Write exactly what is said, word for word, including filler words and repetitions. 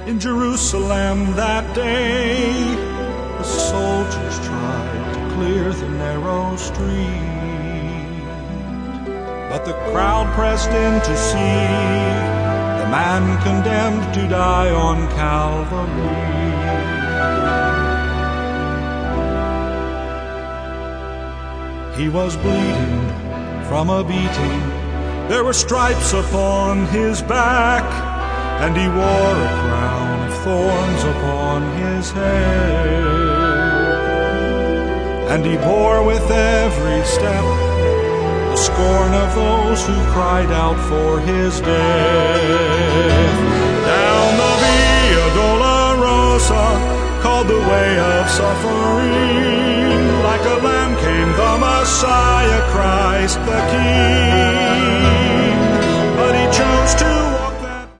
In Jerusalem that day, the soldiers tried to clear the narrow street, but the crowd pressed in to see the man condemned to die on Calvary. He was bleeding from a beating, there were stripes upon his back, and he wore a crown of thorns upon his head. And he bore with every step the scorn of those who cried out for his death. Down the Via Dolorosa, called the way of suffering, like a lamb came the Messiah, Christ the King.